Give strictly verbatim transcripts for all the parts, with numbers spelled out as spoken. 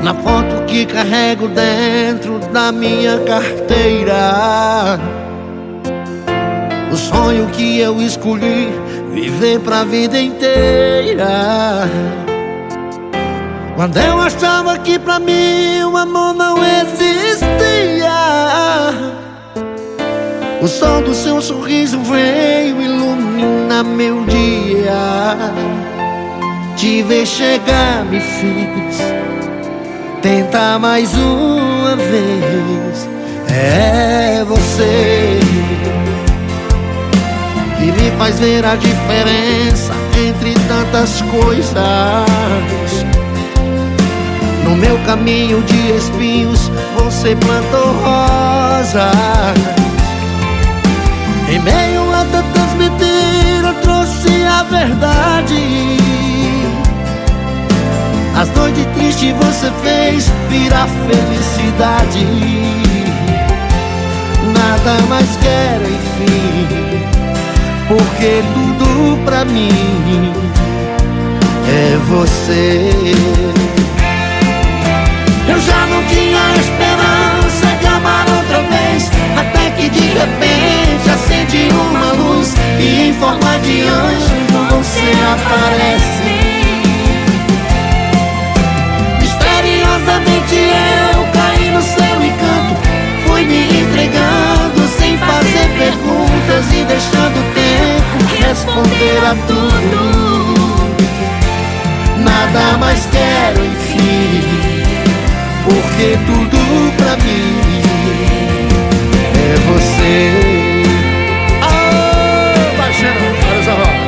na foto que carrego dentro da minha carteira. O sonho que eu escolhi viver pra vida inteira. Quando eu achava que pra mim o amor não existia, o sol do seu sorriso veio iluminar meu dia. Te ver chegar me fiz tentar mais uma vez. É você que me faz ver a diferença entre tantas coisas. No meu caminho de espinhos você plantou rosas. Em meio a tantas mentiras trouxe a verdade. As noites tristes você fez virar felicidade. Nada mais quero, enfim, porque tudo pra mim é você. Eu já não tinha esperança de amar outra vez, até que de repente acende uma luz e em forma de anjo você aparece. Misteriosamente eu caí no seu encanto, fui me entregando sem fazer perguntas e deixando o tempo responder a tudo. Nada mais quero, enfim, porque tudo pra mim é você. Oh, baixando para os avós.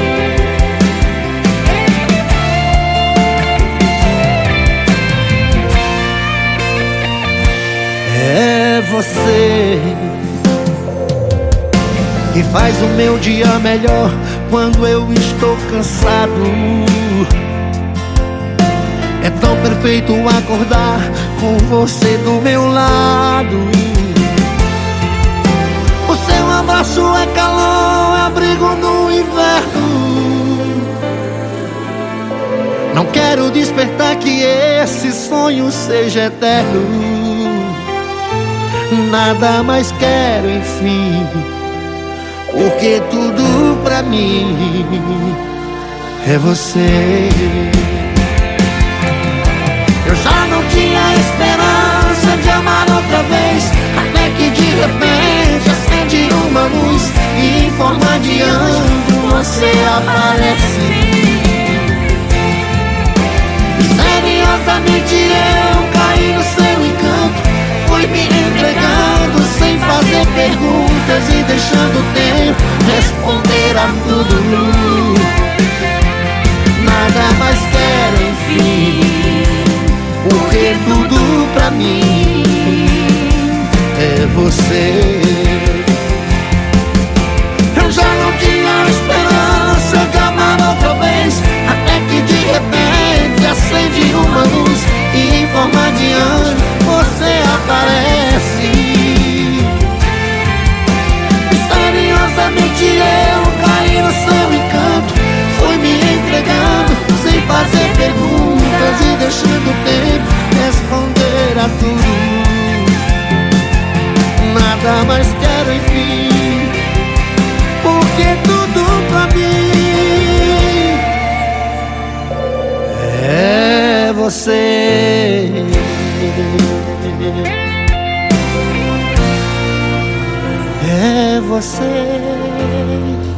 É você que faz o meu dia melhor quando eu estou cansado. É tão perfeito acordar com você do meu lado. O seu abraço é calor, é abrigo no inverno. Não quero despertar que esse sonho seja eterno. Nada mais quero, enfim, porque tudo pra mim é você. Eu já não tinha esperança de amar outra vez, até que de repente acende uma luz e em forma de anjo você aparece. Misteriosamente eu caí no seu encanto, fui me entregando sem fazer perguntas e deixando o tempo responder a tudo. Nada mais quero, enfim, porque tudo pra mim é você. Eu já não tinha esperança de amar outra vez, até que de repente acende uma luz e em forma de anjo você aparece. Misteriosamente eu caí no seu encanto, fui me entregando sem fazer perguntas e deixando o tempo responder a tudo. Nada mais quero, enfim, porque tudo pra mim é você. É você.